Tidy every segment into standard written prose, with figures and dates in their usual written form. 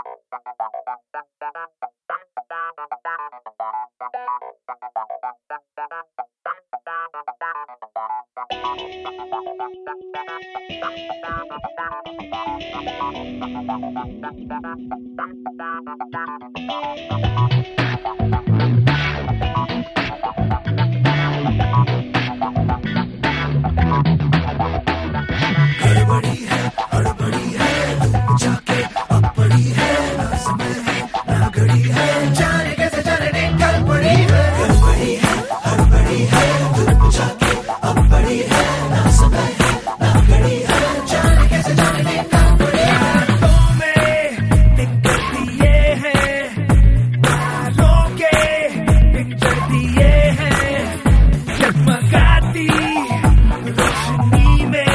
हड़बड़ी है, हड़बड़ी है, धूप जाके अब पड़ी है, ना समय है, ना घड़ी है, जाने कैसे जाने निकल पड़ी है। हड़बड़ी है, हड़बड़ी है, धूप जाके अब पड़ी है, ना समय है, ना घड़ी है, जाने कैसे जाने निकल पड़ी है। रातों में दिक्कत दिए हैं, तारों के पिक्चर दिए हैं, जगमगाती रोशनी में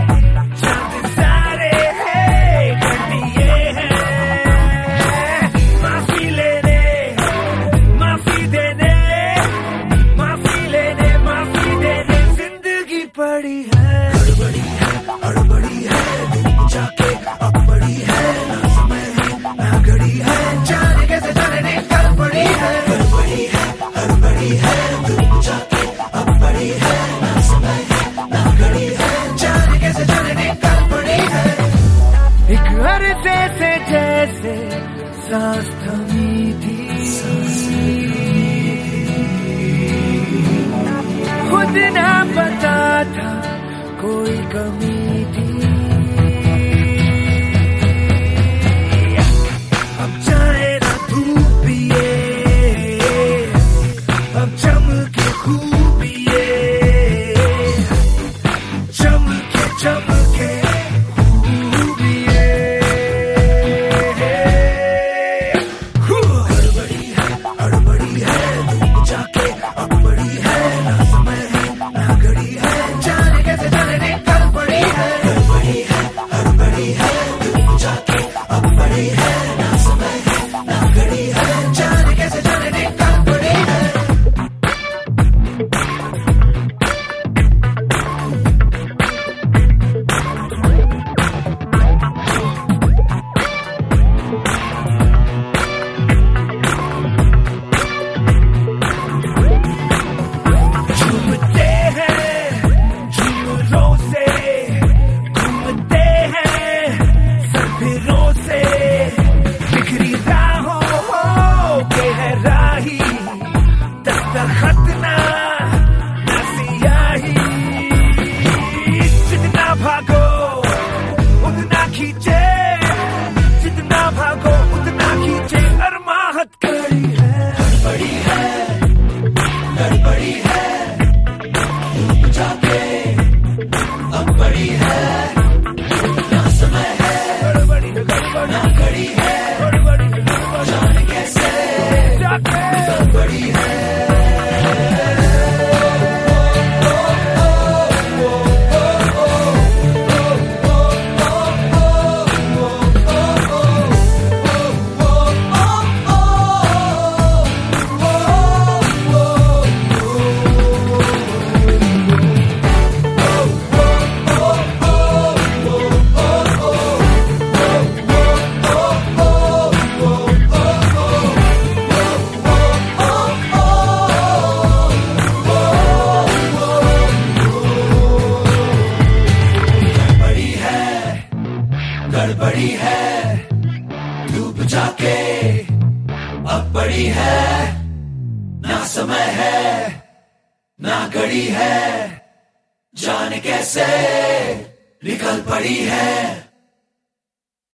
पड़ी है। हड़बड़ी है, हड़बड़ी है, धूप जाके अब पड़ी है, ना समय है, ना घड़ी है, जाने कैसे जाने निकल पड़ी है। हड़बड़ी है, हड़बड़ी है, धूप जाके अब पड़ी है, ना समय है, ना घड़ी है, जाने कैसे जाने निकल पड़ी है। एक अर्ज़े से जैसे सांस थमी थी, खुद ना पता था कोई कमी थी। अब जाए ना धूप ये, अब चमके खूबिये, चमके चमके खूबिये। हड़बड़ी है, हड़बड़ी है, धूप जाके अब पड़ी है, ना समय है, ना घड़ी है, जाने कैसे जाने निकल पड़ी है। हड़बड़ी है, हड़बड़ी है, धूप जाके अब पड़ी है, ना समय है, ना घड़ी है, जाने कैसे जाने निकल पड़ी है। झूमते हैं झूमरों से, घूमते हैं सरफिरों से, बिखरी राहों के है राही, दस्तखत ना सियाही। जितना भागो उतना खींचे, जितना भागो उतना खींचे, अरमाहत कड़ी है। हड़बड़ी है, गड़बड़ी है, धूप जाके अब पड़ी है, ना समय है, गड़बड़ी गड़बड़ी, ना घड़ी है, गड़बड़ी गड़बड़ी, जाने कैसे जाके गड़बड़ी है। गड़बड़ी है, धूप जाके अब पड़ी है, ना समय है, ना घड़ी है, जाने कैसे निकल पड़ी है।